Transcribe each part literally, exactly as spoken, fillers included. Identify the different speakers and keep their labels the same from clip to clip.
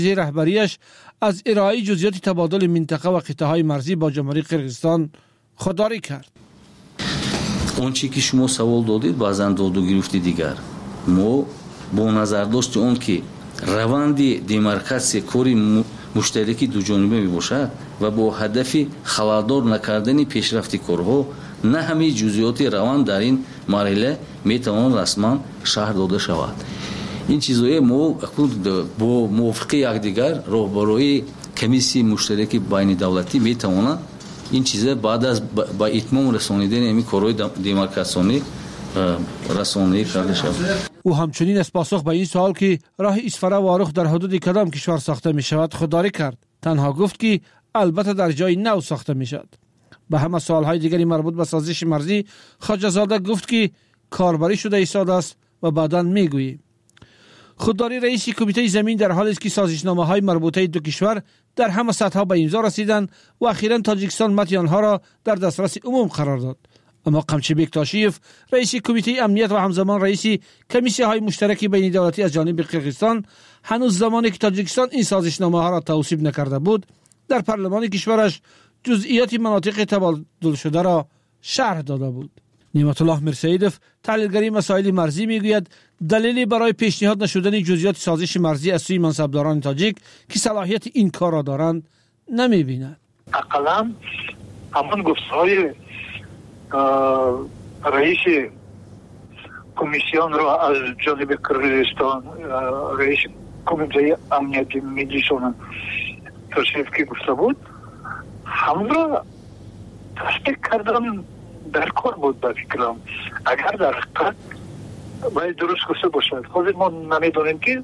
Speaker 1: رهبریش از ارائه جزئیات تبادل منطقه و قطعه‌های مرزی با جمهوری قرقیزستان خودداری کرد.
Speaker 2: اون چی که شما سوال دادید بازم دادو گرفتی دیگر ما با نظر داشت اون که روند دیمارکاسیون کاری مشترکی دو جانبه می باشد و با هدف خلالدار نکردن پیشرفت کارها نه همه جزئیات روند در این مرحله می توان رسما شرح داده شود. این چیزهای ما با موافقه یکدیگر راهبری کمیسیون مشترک بین دولتی می توانند این چیزا بعد از با اتمام رسانیدن این کارهای دیمارکاسیونی رسانه‌ای کرده شود.
Speaker 1: او همچنین از پاسخ به این سوال که راه اسفره و آرخ در حدود کدام کشور ساخته می شود خودداری کرد. تنها گفت که البته در جای نو ساخته می شود. به همه سوالهای دیگری مربوط به سازش مرزی خواجه زاده گفت که کاربری شده ایستاده است و بعداً می گوییم. خودداری رئیس کمیته زمین در حالی است که سازشنامه های مربوطه دو کشور در همه سطح‌ها به امضا رسیدند و اخیراً تاجیکستان متن آنها را در دسترس عموم قرار داد. اما قمچبک تاشیف رئیس کمیته امنیت و همزمان رئیس کمیسیون های مشترک بین دولتی از جانب قرقیزستان هنوز زمانی که تاجیکستان این سازشنامه ها را توصیب نکرده بود در پارلمان کشورش جزئیات مناطق تبادل شده را شرح داده بود. نعمت الله میرسیدوف تحلیلگری مسائل مرزی میگوید دلیلی برای پیشنهاد نشدن جزئیات سازش مرزی از سوی منصبداران تاجیک که صلاحیت این کار را دارند نمیبیند.
Speaker 3: اقلا همان گفتهای رئیس کمیسیون را از جانب قرقیزستان رئیس کمیته امنیت ملی شون تشریف که گفته بود هم را تصدیق کردن در کار بود به فکرم. اگر در حقیقت باید درست گفته باشد خود ما نمیدونیم که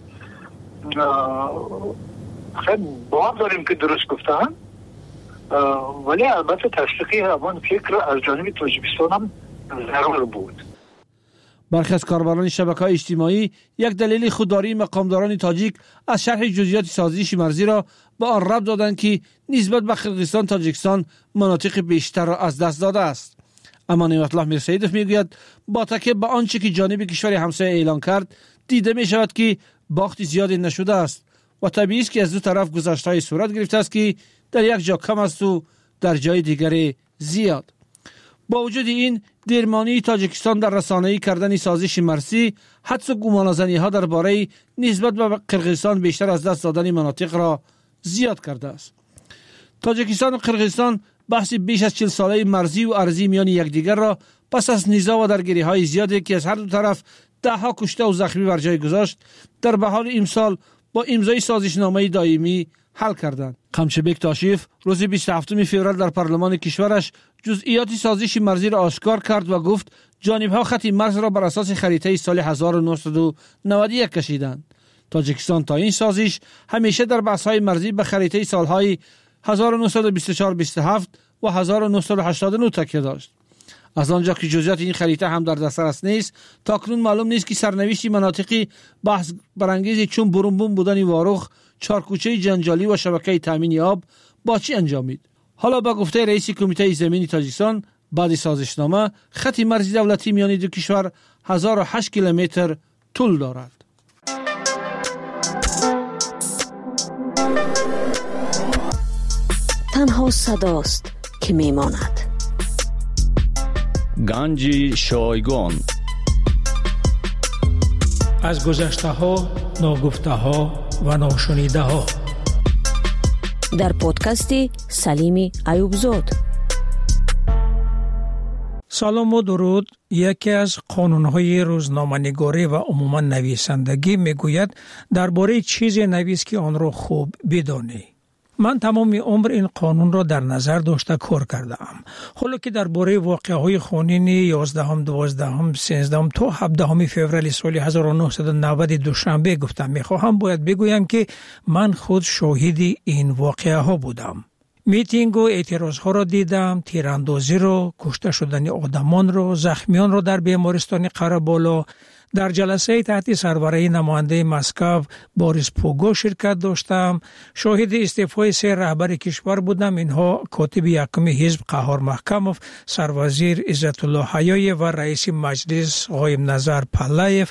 Speaker 3: خیلی باور داریم که درست گفتن ولی البته تصدیقی همان فکر از جانب تاجیکستان هم ضرور بود.
Speaker 1: برخی از کاربران شبکه‌های اجتماعی یک دلیل خودداری مقامداران تاجیک از شرح جزئیات سازش مرزی را به آن ربط دادند که نسبت به قرقیزستان تاجیکستان مناطق بیشتر را از دست داده است. اما نعمت الله میرسیدوف میگوید با تکیه به آنچه که جانب کشور همسایه اعلان کرد دیده می شود که باخت زیادی نشده است و طبیعی است که از دو طرف گذشته‌های صورت گرفته است که در یک جا کم است و در جای دیگری زیاد. با وجود این دیرمانی تاجیکستان در رسانه‌ای کردن سازش مرزی حدس و گمانه‌زنی‌ها درباره نسبت به قرقیزستان بیشتر از دست دادن مناطق را زیاد کرده است. تاجیکستان و قرقیزستان بحث بیش از چهل ساله مرزی و ارضی میان یکدیگر را پس از نزاع و درگیری‌های زیادی که از هر دو طرف ده‌ها کشته و زخمی بر جای گذاشت در بهار امسال با امضای سازشنامه دائمی حل کردند. قمچبک تاشیف روز بیست و هفتم فوریه در پارلمان کشورش جزئیات سازش مرزی را آشکار کرد و گفت جانب‌ها خط مرز را بر اساس خریطه سال هزار و نهصد و نود و یک کشیدند. تاجیکستان تا این سازش همیشه در بحث‌های مرزی به خریطه سال‌های هزار و نهصد و بیست و چهار بیست و هفت و هزار و نهصد و هشتاد و نه تکیه داشت. از آنجا که جزئیات این خریطه هم در دسترس نیست تاکنون معلوم نیست که سرنوشت مناطقی بحث برانگیز چون برونبون بودن واروخ، چارکوچه جنجالی و شبکه تامین آب با چی انجامید. حالا با گفته رئیس کمیته زمینی تاجیکستان بعد سازشنامه خط مرزی دولتی میان دو کشور هزار و هشت کیلومتر طول دارد.
Speaker 4: تنها صداست که میماند.
Speaker 5: گنج شایگان
Speaker 6: از گذشته ها، ناگفته ها و ناشنیده ها
Speaker 4: در پادکست سلیم ایوبزاد.
Speaker 6: سلام و درود. یکی از قانون‌های روزنامه‌نگاری و عموما نویسندگی میگوید درباره چیزی نویس که آن را خوب بدانی. من تمام عمر این قانون را در نظر داشته کار کردم. حالا که درباره واقعه‌های خونین یازدهم، دوازدهم، سیزدهم تا هفدهم فوریه سال هزار و نهصد و نود دوشنبه گفتم میخواهم باید بگویم که من خود شاهد این واقعه ها بودم. میتینگ و اعتراض ها را دیدم، تیراندازی را، کشته شدن آدمان را، زخمیان را در بیمارستان قره‌بالا. در جلسه تحت سربرای نماینده مسکو باریس پوگو شرکت داشتم. شاهد استعفای سه رهبر کشور بودم. اینها کاتب یکم حزب قهار محکموف، سروزیر عزت الله حیای و رئیس مجلس قایم نظر پلایف.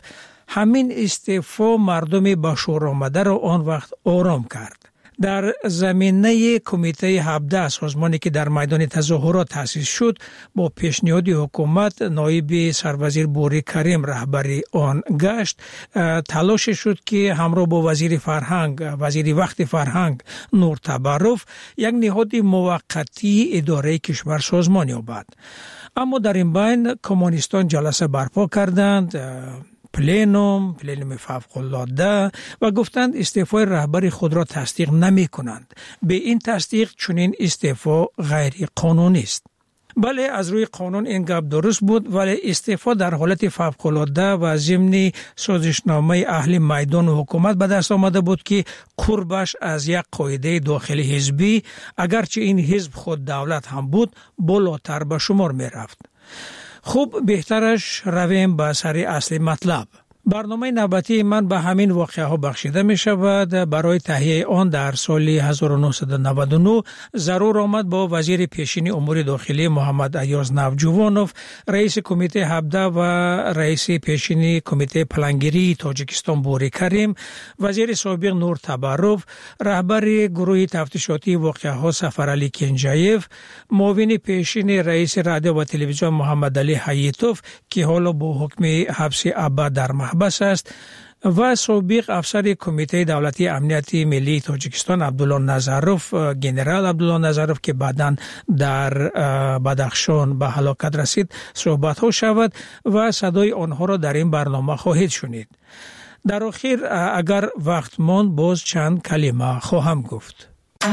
Speaker 6: همین استعفا مردم با شور آمده را آن وقت آرام کرد. در زمینه کمیته هفده سازمانی که در میدان تظاهرات تأسیس شد، با پیشنهاد حکومت نایب سروزیر بوری کریم رهبری آن گشت، تلاش شد که همراه با وزیر فرهنگ وزیر وقت فرهنگ نور تبرف یک نهاد موقتی اداره کشور سازمان یابد. اما در این بین کمونیستان جلسه برپا کردند، پلینوم، پلینوم فوق‌العاده، و گفتند استعفای رهبر خود را تصدیق نمی کنند. به این تصدیق چنین استعفا غیر قانونی است. بله، از روی قانون این گپ درست بود، ولی استعفا در حالت فوق‌العاده و ضمن سازشنامه اهل میدان و حکومت به دست آمده بود که قربش از یک قاعده داخلی حزبی، اگرچه این حزب خود دولت هم بود، بالاتر به شمار می رفت. خوب، بهترش رویم به سر اصل مطلب. برنامه نوبتی من به همین واقعه ها بخشیده می شود. برای تهیه آن در سال هزار و نهصد و نود و نه ضرور آمد با وزیر پیشین امور داخلی محمد ایاز نوجوانوف، رئیس کمیته هفده و رئیس پیشین کمیته پلانگیری تاجیکستان بوری کریم، وزیر سابق نور تبرف، رهبر گروه تفتیشاتی واقعه ها سفرعلی کنجایف، معاون پیشین رئیس رادیو و تلویزیون محمد علی حییتوف که حالا با حکم حبس ابد در بس است، و سابق افسر کمیته دولتی امنیت ملی تاجیکستان عبدالله نظروف، گنرال عبدالله نظروف که بعداً در بدخشان به هلاکت رسید، صحبت ها شود و صدای آنها را در این برنامه خواهید شنید. در آخر اگر وقت ماند باز چند کلمه خواهم گفت.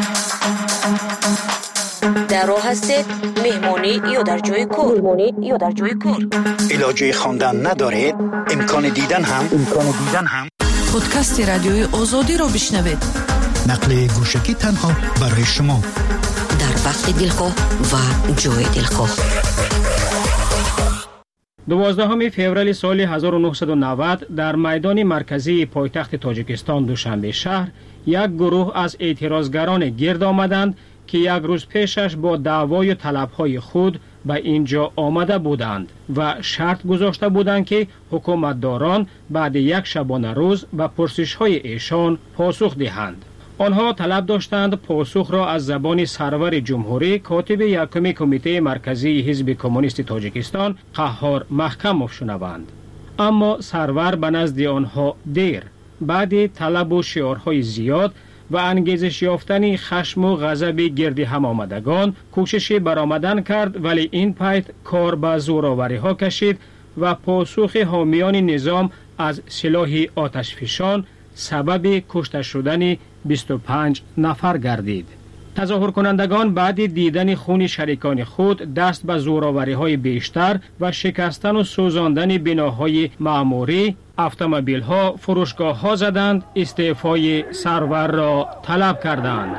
Speaker 4: در راه هستید، مهمانی یا در جای کار؟ مهمانی یا در جای کار؟
Speaker 7: علاجه خواندن ندارید؟ امکان دیدن هم امکان دیدن هم
Speaker 8: پادکست رادیوی آزادی را بشنوید.
Speaker 7: نقل گوشکی تنها برای شما
Speaker 4: در وقت دلخواه و جای دلخواه.
Speaker 9: دوازدهم فوریه سال هزار و نهصد و نود در میدان مرکزی پایتخت تاجیکستان دوشنبه شهر یک گروه از اعتراضگران گرد آمدند که یک روز پیشش با دعوای و طلبهای خود به اینجا آمده بودند و شرط گذاشته بودند که حکومتداران بعد یک شبانه روز به پرسش‌های ایشان پاسخ دهند. آنها طلب داشتند پاسخ را از زبان سرور جمهوری کاتب یکم کمیته مرکزی حزب کمونیست تاجیکستان قهار محکموف شنوند. اما سرور به نزد آنها دیر، بعد طلب و شعارهای زیاد و انگیزش یافتن خشم و غضب گرد هم آمدگان کوشش برآمدن کرد، ولی این پایت کار به زورآوری ها کشید و پاسخ حامیان نظام از سلاح آتشفشان سبب کشته شدن بیست و پنج نفر گردید. تظاهر کنندگان بعد دیدن خون شریکان خود دست به زورآوری های بیشتر و شکستن و سوزاندن بناهای معموری، اتومبیل ها، فروشگاه ها زدند، استعفای سرور را طلب کردند.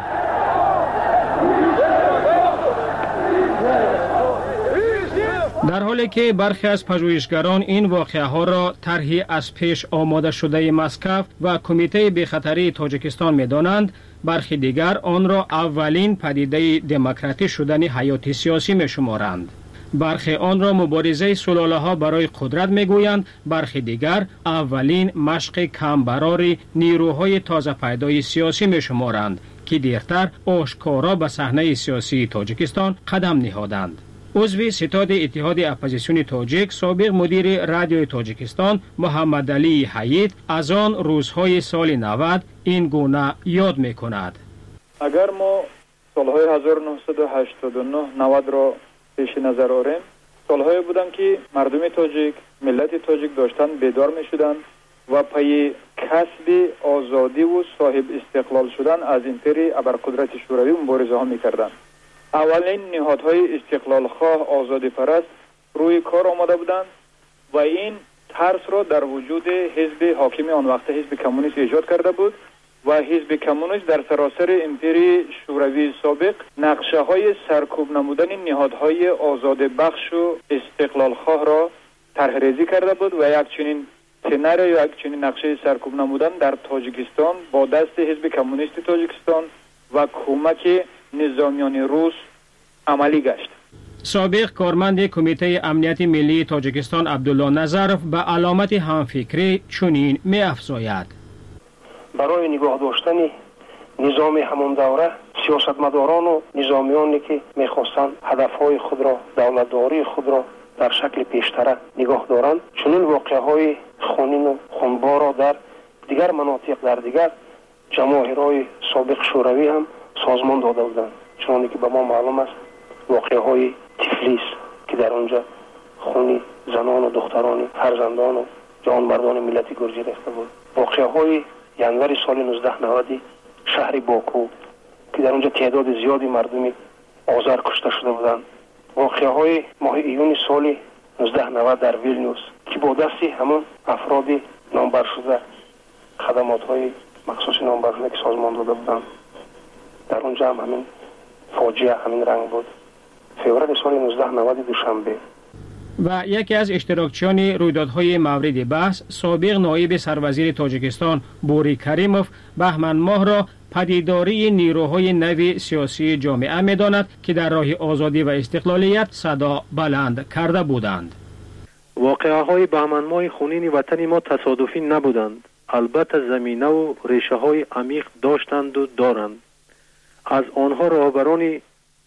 Speaker 9: در حالی که برخی از پژوهشگران این واقعه ها را طرحی از پیش آماده شده مسکو و کمیته بی‌خطری تاجیکستان می‌دانند، برخی دیگر آن را اولین پدیده دموکراتی شدن حیات سیاسی می‌شمارند. برخی آن را مبارزه سلاله ها برای قدرت میگویند، برخی دیگر اولین مشق کمبرار نیروهای تازه پیدای سیاسی میشمارند که دیرتر آشکارا به صحنه سیاسی تاجیکستان قدم نهادند. عضو ستاد اتحاد اپوزیسیون تاجیک، سابق مدیر رادیوی تاجیکستان محمد علی حیید از آن روزهای سال نود این گونه یاد میکند.
Speaker 10: اگر ما سالهای هزار و نهصد و هشتاد و نه نود را پیش نظر آوریم، سالهایی بودند که مردم تاجیک، ملت تاجیک داشتن بیدار می شدند و پای کسب آزادی و صاحب استقلال شدن از امپری ابرقدرت شوروی مبارزه ها می کردند. اولین نهادهای استقلال خواه آزادی پرست روی کار آمده بودند و این ترس را در وجود حزب حاکم آن وقت حزب کمونیست ایجاد کرده بود و حزب کمونیست در سراسر امپری شوروی سابق نقشه های سرکوب نمودن نهادهای آزاد بخش و استقلال خواه را طرح ریزی کرده بود و یک چنین سناریو یا یک چنین نقشه سرکوب نمودن در تاجیکستان با دست حزب کمونیست تاجیکستان و کمک نظامیان روس عملی گشت.
Speaker 9: سابق کارمند کمیته امنیت ملی تاجیکستان عبدالله نظرف به علامت همفکری چنین می افزاید.
Speaker 11: برای نگاه داشتن نظام همون دوره سیاستمداران و نظامیانی که میخواستند هدفهای خود را، دولتداری خود را در شکل پیشتره نگاه دارند، چنین واقعهای خونین و خونبار را در دیگر مناطق، در دیگر جماهیرهای سابق شوروی هم سازمان داده بودند. چون که به ما معلوم است واقعهای تفلیس که در آنجا خونی زنان و دختران، فرزندان و جوانمردان ملت گرجی ریخته بود. واقعهای ینور سال نوزده نود شهر باکو که در اونجا تعداد زیادی مردمی آذر کشته شده بودند. واقعهای ماه ایون سال نوزده نود در ویلنیوس که با دستی همون افراد نامبر شده، خدمات‌های مخصوص نامبر شده که سازمان داده بودند، در اونجا هم همین فاجعه همین رنگ بود. فوریه سال نوزده نود دوشنبه.
Speaker 9: و یکی از اشتراکچیان رویدادهای مورد بحث سابق نایب سروزیر تاجیکستان بوری کریموف بهمن ماه را پدیداری نیروهای نو سیاسی جامعه می‌داند که در راه آزادی و استقلالیت صدا بلند کرده بودند.
Speaker 12: واقعه‌های بهمن ماه خونین وطن ما تصادفی نبودند. البته زمینه و ریشه‌های عمیق داشتند و دارند. از آنها رهبران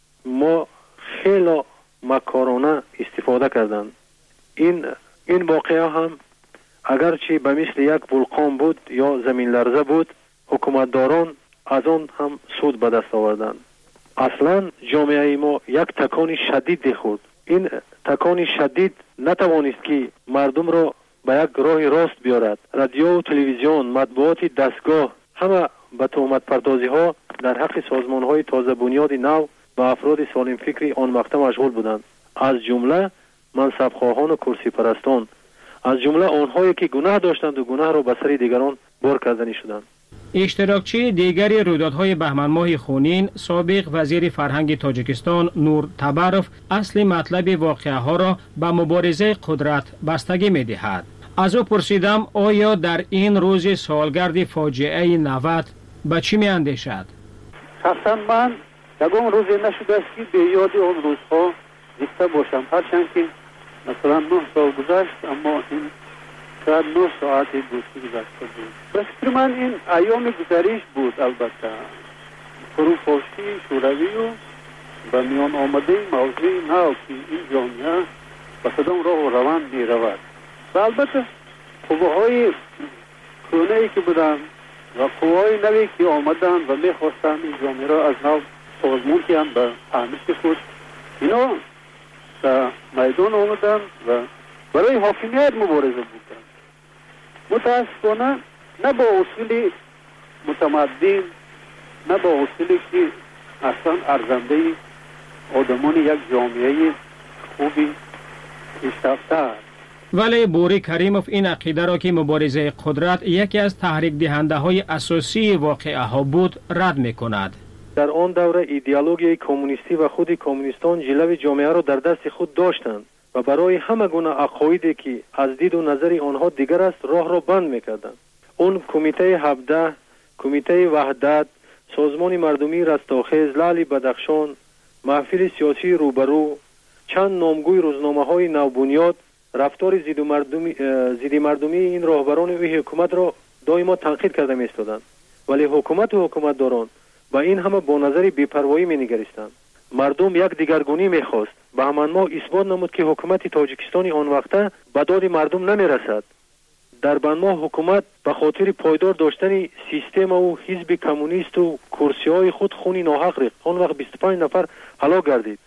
Speaker 12: ما خیلی مکارانه استفاده کردند. این این واقعه هم اگرچه به مثل یک ولکان بود یا زمین لرزه بود، حکومتداران از آن هم سود به دست آوردند. اصلا جامعه ما یک تکان شدید خورد. این تکان شدید نتوانست که مردم را به یک راه راست بیارد. رادیو و تلویزیون، مطبوعات دستگاه همه به تهمت پردازی ها در حق سازمان های تازه بنیاد نو و افراد سالم فکری آن وقت مشغول بودند، از جمله منصب خواهان و کرسی پرستان، از جمله آنهایی که گناه داشتند و گناه را به سر دیگران بار کردنی شدند.
Speaker 9: اشتراکچی دیگری رویدادهای بهمن ماه خونین سابق وزیر فرهنگ تاجیکستان نور تبروف اصل مطلب واقعه ها را به مبارزه قدرت بستگی می دهد. از او پرسیدم آیا در این روز سالگرد فاجعه نود به چی می اندیشد؟
Speaker 13: شخصا من یکم روزی نشده است که به یاد آن روزها زنده باشم، هرچند که مثلا نه سال گذشت، اما این شاید نه ساعت بود که گذشته بود. به فکر من این ایام گذریش بود. البته فروپاشی شوروی و به میان آمده موضوع نو که این جامعه به کدام راه و روان می رود و البته قوه‌های کهنه‌ای که بودند و قوه‌های نوی که آمدند و می خواستند این جامعه را از نو سازمان کنند به فهمش خود، اینا به میدان آمدند و برای حاکمیت مبارزه بودند. متاسفانه نه با اصول متمدن، نه با اصولی که اصلا ارزنده آدمان یک جامعه خوبی پیشرفته است.
Speaker 9: ولی بوری کریموف این عقیده را که مبارزه قدرت یکی از تحریک دهنده های اساسی واقعه ها بود رد می کند.
Speaker 12: در آن دوره ایدئولوژی کمونیستی و خود کمونیستان جلوه جامعه را در دست خود داشتند و برای همه گونه عقایدی که از دید و نظر آنها دیگر است راه را بند می‌کردند. اون کمیته هفده، کمیته وحدت، سازمان مردمی رستاخیز، لعل بدخشان، محفل سیاسی روبرو، چند نامگوی روزنامه‌های نوبنیاد رفتار ضد مردمی ضد مردمی این راهبران و حکومت را دائما تنقید کرده می‌ایستادند. ولی حکومت و حکومتداران با این همه با نظر بی‌پروایی می‌نگریستند. مردم یک دیگرگونی می‌خواست. بهمن ماه اثبات نمود که حکومت تاجیکستان آن وقته به داد مردم نمی‌رسد. در بهمن ماه حکومت به خاطر پایدار داشتن سیستم و حزب کمونیست و کرسی‌های خود خونی ناحق ریخت. آن وقت بیست و پنج نفر هلاک گردید.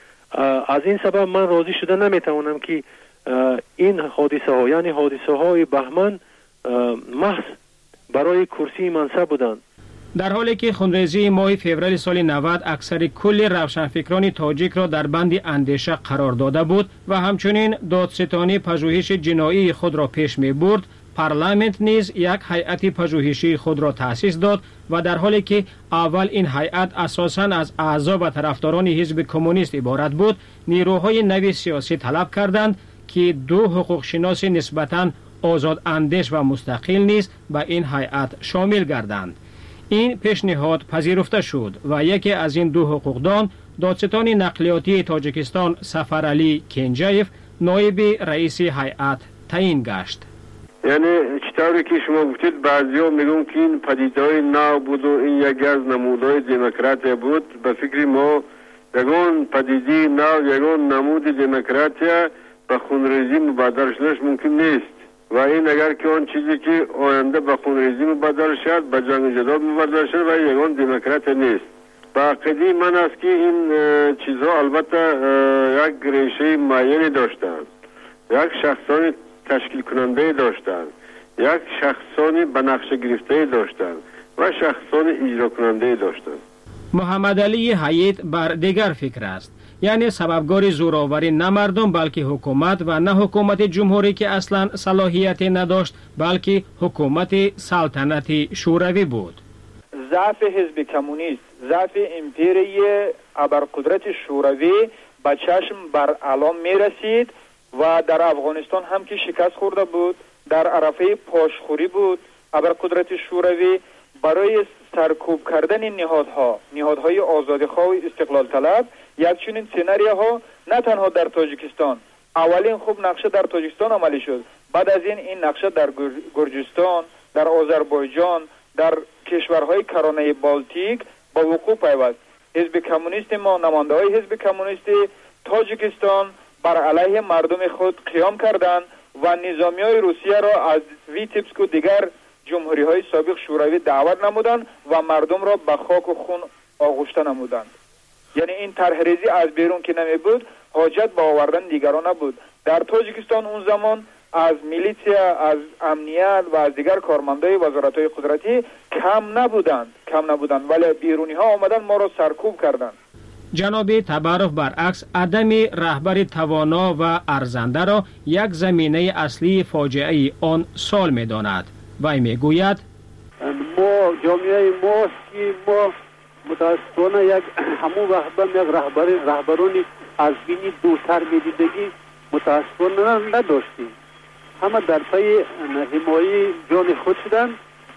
Speaker 12: از این سبب من راضی شده نمی‌توانم که این حادثه ها یعنی حادثه های بهمن محض برای کرسی منصب بودند.
Speaker 9: در حالی که خونریزی ماه فوریه سال نود اکثر کل روشنفکران تاجیک را در بند اندیشه قرار داده بود و همچنین دادستانی پژوهش جنایی خود را پیش می برد، پارلمانت نیز یک هیئت پژوهشی خود را تأسیس داد و در حالی که اول این هیئت اساساً از اعضا و طرفداران حزب کمونیست عبارت بود، نیروهای نو سیاسی طلب کردند که دو حقوق شناس نسبتاً آزاد اندیش و مستقل نیز به این هیئت شامل گردند. این پیشنهاد پذیرفته شد و یکی از این دو حقوقدان دادستان نقلیاتی تاجیکستان سفرعلی کنجایف نایب رئیس هیئت تعیین گشت.
Speaker 14: یعنی چطوری که شما گفتید بعضیا میگن که این پدیده‌های نو بود و این یکی از نمودهای دموکراسی بود. به فکر ما یگان پدیده نو یگان نمود دموکراسی به خونریزی مبادر شدنش ممکن نیست و این اگر که آن چیزی که آینده به خونریزی مبادر شد به جنگ جدال مبادر شد و یگان دموکراسی نیست. با عقیده من است که این چیزها البته یک ریشه معینی داشتند، یک شخصانی تشکیل کننده داشتند، یک شخصانی به نقشه گرفته داشتند و شخصانی اجرا کننده داشتند.
Speaker 9: محمد علی حیات بر دیگر فکر است، یعنی سببگار زوراوری نه مردم بلکه حکومت و نه حکومت جمهوری که اصلا صلاحیت نداشت بلکه حکومت سلطنتی شوروی بود.
Speaker 10: ضعف حزب کمونیست، ضعف امپیری ابرقدرت شوروی به چشم بر علام می رسید و در افغانستان هم که شکست خورده بود، در عرفه پاشخوری بود. ابرقدرت شوروی برای سرکوب کردن نهادها، نهادهای آزادیخواه و استقلال طلب، یک چنین سناریوها نه تنها در تاجیکستان، اولین خوب نقشه در تاجیکستان عملی شد، بعد از این این نقشه در گرجستان، در آذربایجان، در کشورهای کرانه بالتیک با وقوع پیوست. حزب کمونیست ما، نماینده های حزب کمونیست تاجیکستان بر علیه مردم خود قیام کردند و نظامی های روسیه را از ویتیبسک و دیگر جمهوری های سابق شوروی دعوت نمودند و مردم را به خاک و خون آغشته نمودند. یعنی این طرحریزی از بیرون که نمی بود، حاجت به آوردن دیگران نبود. در تاجیکستان اون زمان از میلیتیا، از امنیت و از دیگر کارمندای وزارت‌های قدرتی کم نبودند کم نبودند ولی بیرونی ها آمدن ما را سرکوب کردند.
Speaker 9: جناب تبارف برعکس عدم رهبر توانا و ارزنده را یک زمینه اصلی فاجعه آن سال می‌داند. وی میگوید
Speaker 13: ما جامعه ما که ما متاسفانه یک همون وقت یک رهبر رهبرانی از بینی دوتر می‌دیدگی متاسفانه نداشتیم. همه در پی حمایت جان خود شدند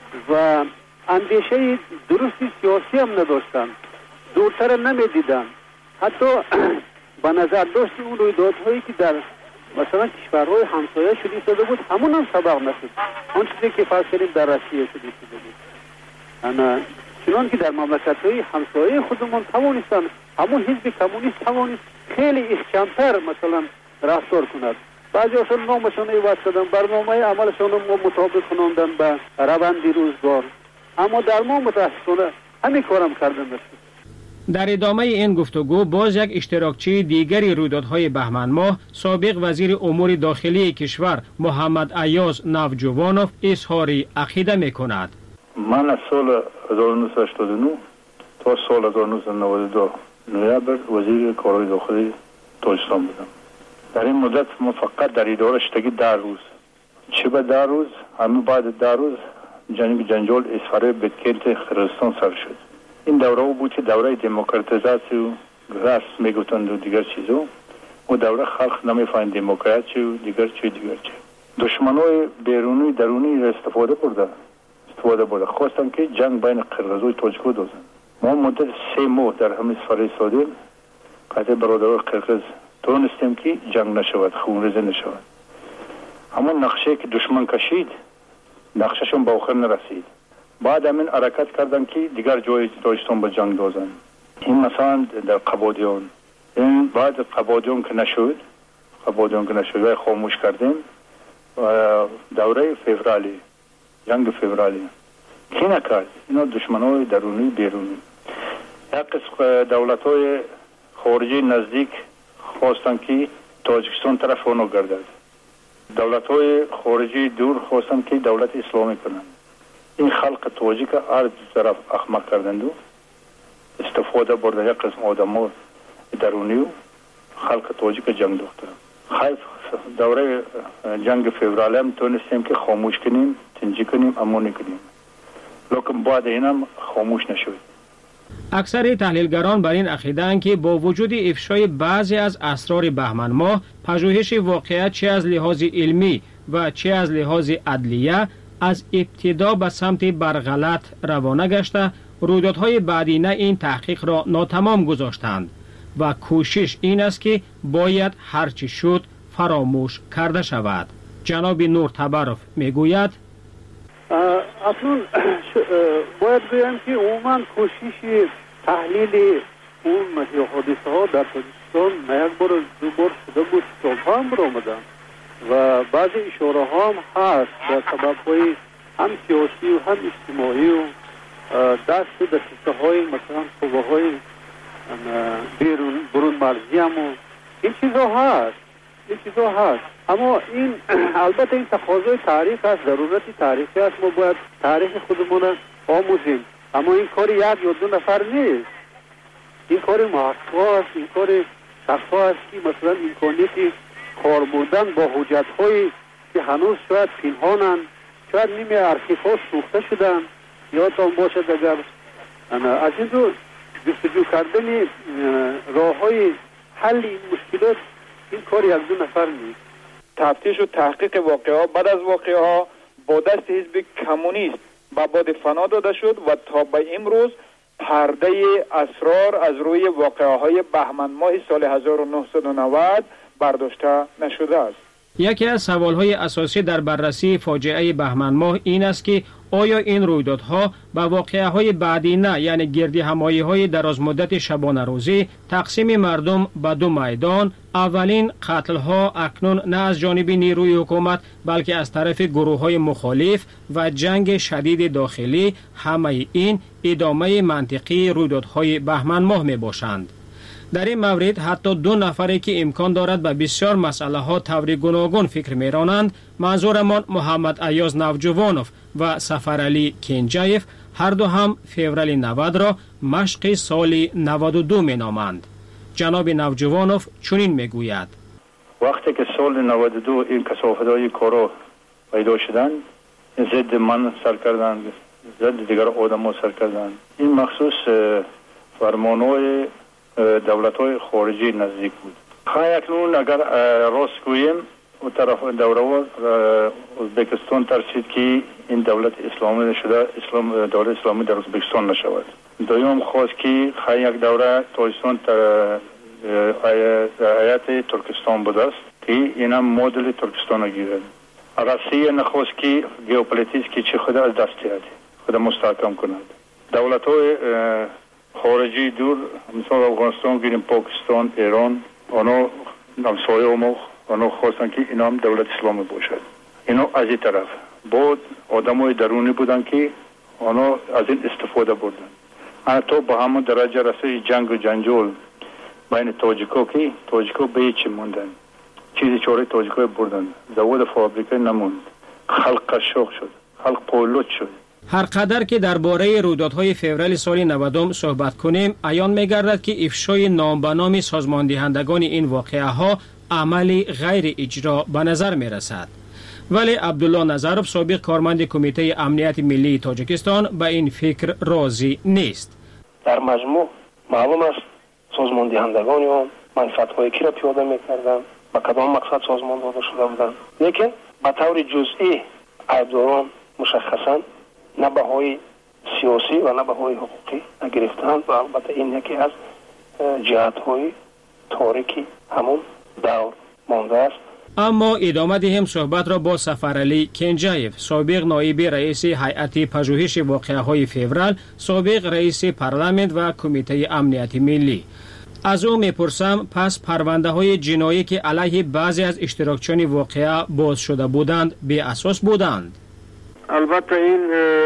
Speaker 13: و اندیشه درستی سیاسی هم نداشتند، دورتر نمیدیدند. حتی به نظر داشت اون رویدادهایی که در مثلا کشورهای همسایه شده شده بود همون هم سبق نشد. آن چیزی که فرض کردیم در روسیه شده شده بود. انا چنان که در مملکت‌های همسایه خودمون توانستند همون حزب کمونیست توانست خیلی احکام‌تر مثلا رفتار کند. بعضی هاشون نامشون عوض کردن، برنامه عملشون رو مطابق کناندن به روند روزگار، اما در ما متاسفانه همین کارم کردن نشد.
Speaker 9: در ادامه این گفتگو باز یک اشتراکچی دیگری رویدادهای بهمن ماه سابق وزیر امور داخلی کشور محمد ایاز نوجوانوف اظهار عقیده میکند.
Speaker 15: من از سال هزار و نهصد و هشتاد و نه تا سال هزار و نهصد و نود و دو نوامبر وزیر کارهای داخلی تاجیکستان بودم. در این مدت ما فقط در اداره شدگی ده روز، چه به ده روز همه بعد ده روز جنگ جنجال اسفاره بدکلت قرقیزستان سر شد. این دوره بود که دوره دموکراتیزاسی و راست میگفتند و دیگر چیزو و دوره خلق نمیفهمید دموکراسی و دیگر چی دیگر چی. دشمنای بیرونی درونی را استفاده برده استفاده برده خواستن که جنگ بین قرقیز و تاجیک دوزن. ما مدت سه ماه در همین سفر سادیم قطع برادران قرقیز تونستیم که جنگ نشود، خونریزی نشود. همون نقشه که دشمن کشید نقشهشون به آخر نرسید. بعد همین حرکت کردن که دیگر جای تاجیکستان به جنگ دوزن. این مثلا در قبادیان، این بعد قبادیان که نشد قبادیان که نشد و خاموش کردیم و دوره فوریه جنگ فوریه کی نکرد؟ اینا دشمنای درونی بیرونی. یک قسم دولت‌های خارجی نزدیک خواستن که تاجیکستان طرف اونو گردد. دولت‌های خارجی دور خواستن که دولت اسلامی کنند. این خلق تاجیک هر طرف احمق کردند و استفاده بردن یک قسم آدم‌ها درونی و خلق تاجیک جنگ دوختن. خیف دوره جنگ فوریه هم تونستیم که خاموش کنیم، تنجی کنیم، امانی کنیم. لیکن بعد اینم خاموش نشد.
Speaker 9: اکثر تحلیلگران بر این عقیده‌اند که با وجود افشای بعضی از اسرار بهمن ماه، پژوهش واقعیت چه از لحاظ علمی و چه از لحاظ عدلیه از ابتدا به سمت برغلط روانه گشته رویدادهای بعدینه این تحقیق را ناتمام گذاشتند و کوشش این است که باید هرچی شد فراموش کرده شود. جناب نور تبرف میگوید
Speaker 13: اصلا باید بگویم که عموما کوشش تحلیل اون حادثه ها در تاجیکستان نه یک بار دو بار شده بود، سالها هم برآمدن و بعضی اشاره ها هم هست در سبب های هم سیاسی و هم اجتماعی و دست دسته های مثلا قوه های بیرون برون مرزی هم و این چیزا هست این چیزا هست اما این البته این تقاضای تاریخ است، ضرورت تاریخی است، ما باید تاریخ خودمون آموزیم، اما این کار یک یا دو نفر نیست، این کار محقق است، این کار شخص است که مثلا امکانیت کار بردن با حجت هایی که هنوز شاید پنهانند، شاید نیمه ارشیف ها سوخته شدن، یادتان باشد اگر از این رو جستجو کردن راه های حل این مشکلات این کار یک دو نفر نیست.
Speaker 10: تفتیش و تحقیق واقعه ها بعد از واقعه ها با دست حزب کمونیست به باد فنا داده شد و تا به امروز پرده اسرار از روی واقعه های بهمن ماه سال هزار و نهصد و نود برداشته نشده است.
Speaker 9: یکی از سوالهای اساسی در بررسی فاجعه بهمن ماه این است که آیا این رویدادها با واقعه های بعدی نه، یعنی گردی همایی های دراز مدت شبانه روزی تقسیم مردم به دو میدان، اولین قتل ها اکنون نه از جانب نیروی حکومت بلکه از طرف گروه های مخالف و جنگ شدید داخلی، همه این ادامه منطقی رویدادهای بهمن ماه می باشند. در این مورد حتی دو نفری که امکان دارد به بسیار مسئله ها طور گوناگون فکر میرانند، منظورمان محمد ایاز نوجوانوف و سفرعلی کنجایف، هر دو هم فوریه نود را مشق سال نود و دو می نامند. جناب نوجوانوف چنین میگوید:
Speaker 15: وقتی که سال نود و دو این کثافت‌های کارا پیدا شدند، ضد من سر کردند، ضد دیگر آدم‌ها سر کردند. این مخصوص فرمان‌های دولت‌های خارجی نزدیک بود. خواهی اکنون اگر راست گوییم و طرف دوره ازبکستان ترسید که این دولت اسلامی شده، اسلام دولت اسلامی در ازبکستان نشود. دویم خواست که خواهی یک دوره تاجیکستان هیئت ترکستان بود است که این هم مدل ترکستان گیرد. روسیه نخواست که ژئوپلیتیک که چه خود از دست دهد، خود مستحکم کند. دولت‌های خارجی دور مثلا افغانستان گیریم، پاکستان، ایران، آنها همسایه ما آنها خواستن که اینا هم دولت اسلامی باشد. اینا از این طرف بود آدمای درونی بودن که آنها از این استفاده بردن. حتی با همون درجه رسید جنگ و جنجال بین تاجیکا که تاجیکا به هیچ موندن، چیزی چاره تاجیکا بردن، زواد فابریکه نموند، خلق قشاق شد، خلق پولوت شد.
Speaker 9: هر قدر که درباره رویدادهای فوریه سال نود صحبت کنیم، عیان می‌گردد که افشای نام به نام سازماندهندگان این واقعه ها عملی غیر اجرا به نظر می‌رسد. ولی عبدالله نظروف، سابق کارمند کمیته امنیت ملی تاجیکستان، به این فکر راضی نیست.
Speaker 11: در مجموع معلوم است سازماندهندگان آن منفعت‌های کی را پیاده می‌کردند، با کدام مقصد سازمان داده شده بودند، لیکن به طور جزئی عیبداران مشخصاً نه بهای سیاسی و نه بهای حقوقی نگرفتند و البته این یکی از جهت‌های تاریکی همون دور مانده است.
Speaker 9: اما ادامه دهیم صحبت را با سفرعلی کنجایف، سابق نایب رئیس هیئت پژوهش واقعه‌های فوریه، سابق رئیس پارلمان و کمیته امنیت ملی. از او میپرسم پس پرونده های جنایی که علیه بعضی از اشتراکچیان واقعه باز شده بودند به اساس بودند؟
Speaker 14: البته این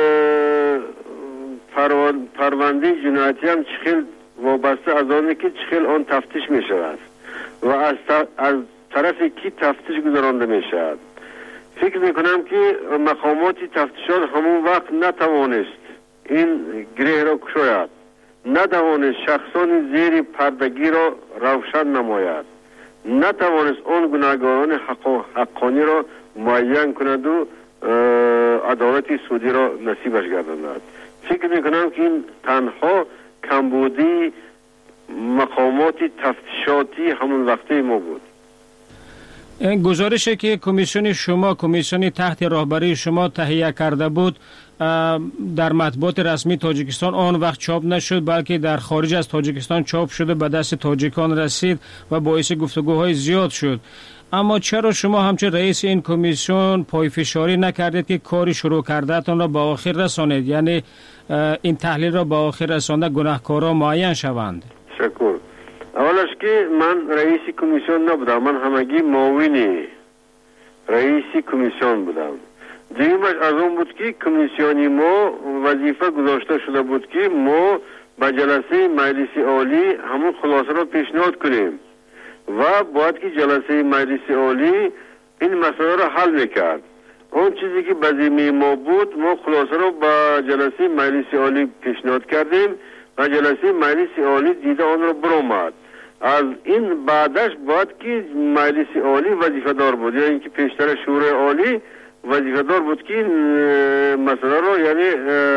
Speaker 14: پرونده جنایتی هم چخیل وابسته از آنه که چخیل آن تفتیش می شود و از, از طرف کی تفتیش گذرانده می شود. فکر می کنم که مقامات تفتیشات همون وقت نتوانست این گره را کشاید، نتوانست شخصان زیر پردگی را روشن نماید، نتوانست آن گناهکاران حق حقانی را معین کند و عدالت سودی را نصیبش گرداند. فکر میکنم که این تنها کمبودی مقامات تفتیشاتی همون وقتی ما بود.
Speaker 9: گزارشی که کمیسیون شما کمیسیون تحت رهبری شما تهیه کرده بود در مطبوعات رسمی تاجیکستان آن وقت چاپ نشد، بلکه در خارج از تاجیکستان چاپ شد و به دست تاجیکان رسید و باعث گفتگوهای زیاد شد. اما چرا شما همچون رئیس این کمیسیون پایفشاری نکردید که کاری شروع کردهتان را به آخر رسانید، یعنی این تحلیل را به آخر رسانده گناهکاران معین شوند؟
Speaker 14: شکر. اولش که من رئیس کمیسیون نبودم، من همگی معاون رئیس کمیسیون بودم. دیگرش از اون بود که کمیسیونی ما وظیفه گذاشته شده بود که ما به جلسه مجلس عالی همون خلاصه را پیشنهاد کنیم و باید که جلسه مجلس عالی این مسئله را حل میکرد. اون چیزی که به ذمه ما بود ما خلاصه را به جلسه مجلس عالی پیشنهاد کردیم و جلسه مجلس عالی دیده آن را برآمد. از این بعدش باید که مجلس عالی وظیفه دار بود، یا اینکه پیشتر شورای عالی وظیفه دار بود که مسئله را یعنی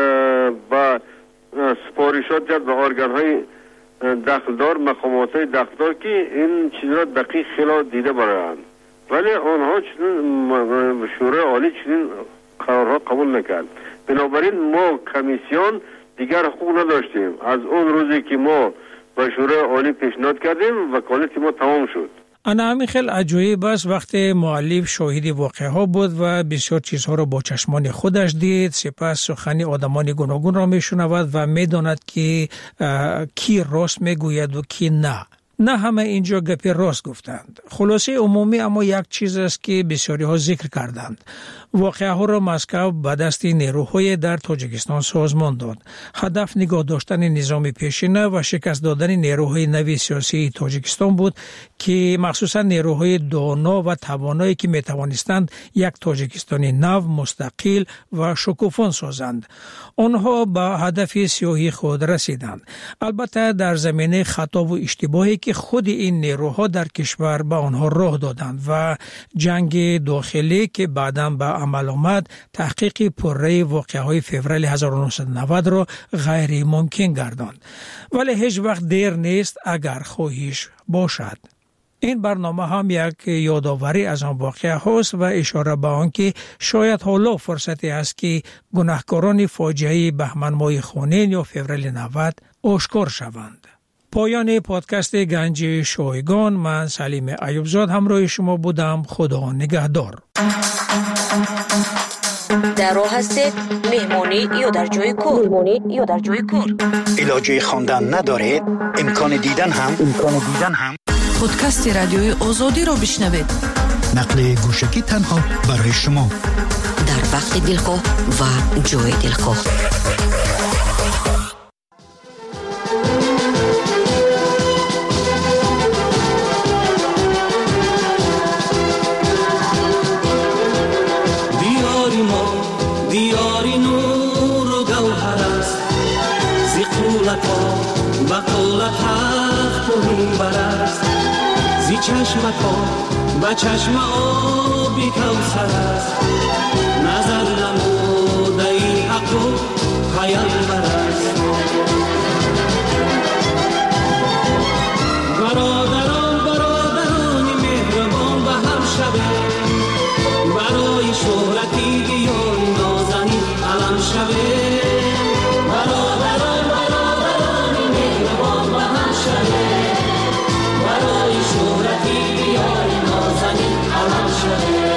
Speaker 14: با سپارشات کرد به ارگان های دخلدار، مقامات های دخلدار که این چیز را دقیق خیلی دیده برایند، ولی آنها چنین شورای عالی چنین قرارها قبول نکرد. بنابراین ما کمیسیون دیگر حقوق نداشتیم. از اون روزی که ما به شورای عالی پیشنهاد کردیم وکالت ما تمام شد.
Speaker 6: انا همین خیلی عجایب است وقتی مؤلف شاهد واقعه ها بود و بسیار چیزها را با چشمان خودش دید، سپس سخنی آدمان گوناگون را میشنود و میداند که کی راست میگوید و کی نه. نه همه اینجا گپی راست گفتند. خلاصه عمومی اما یک چیز است که بسیاری ها ذکر کردند. واقعه ها را مسکو به دست نیروهای در تاجیکستان سازمان داد. هدف نگاه داشتن نظام پیشینه و شکست دادن نیروهای نوی سیاسی تاجیکستان بود که مخصوصا نیروهای دانا و توانایی که می توانستند یک تاجیکستانی نو، مستقل و شکوفان سازند. آنها به هدف سیاهی خود رسیدند. البته در زمینه خطا و اشتباهی که خود این نیروها در کشور به آنها راه دادند و جنگ داخلی که بعداً به عمل آمد تحقیق پرره واقعه‌های فوریه هزار و نهصد و نود را غیر ممکن گرداند. ولی هیچ وقت دیر نیست اگر خواهش باشد. این برنامه هم یک یادآوری از آن واقعه هاست و اشاره به آن که شاید حالا فرصتی است که گناهکاران فاجعه بهمن ماه خونین یا فوریه نود آشکار شوند. پایان پادکست گنج شایگان، من سلیم ایوبزاد همراه شما بودم. خدا نگهدار.
Speaker 4: در راه هستید مهمانی یا در جای کار؟ مهمانی یا در جای کار؟
Speaker 7: علاجه خواندن ندارید؟ امکان دیدن هم امکان دیدن هم
Speaker 8: پادکست رادیوی آزادی رو بشنوید.
Speaker 7: نقل گوشکی تنها برای شما
Speaker 4: در وقت دلخواه و جای دلخواه.
Speaker 16: چشم کن با چشم آبی کوثر است، نظر نموده این حق و پیامبر است. برادران برادران مهربان به هم شوه، برای شهرتی بیان نازنین علم شوه. برادران برادران مهربان به هم شوه، برای شهرتی بیای نازنین علم شده.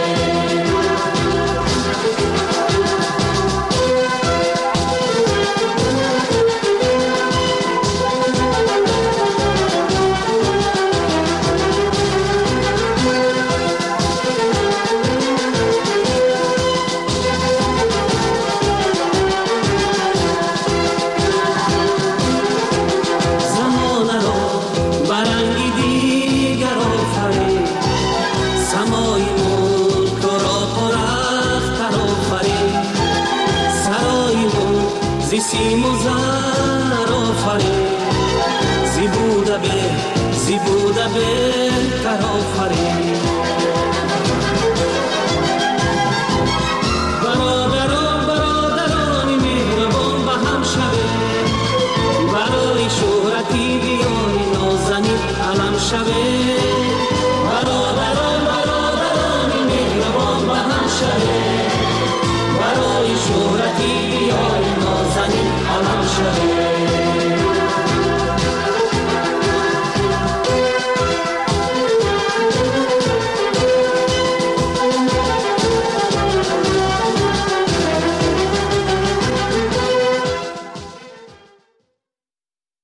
Speaker 16: سیم و زر آفرین، زیبوده به زیبوده بهتر آفرین. برادران برادران مهربان به هم شوه، برای شهرتی بیای نازنین علم شوه.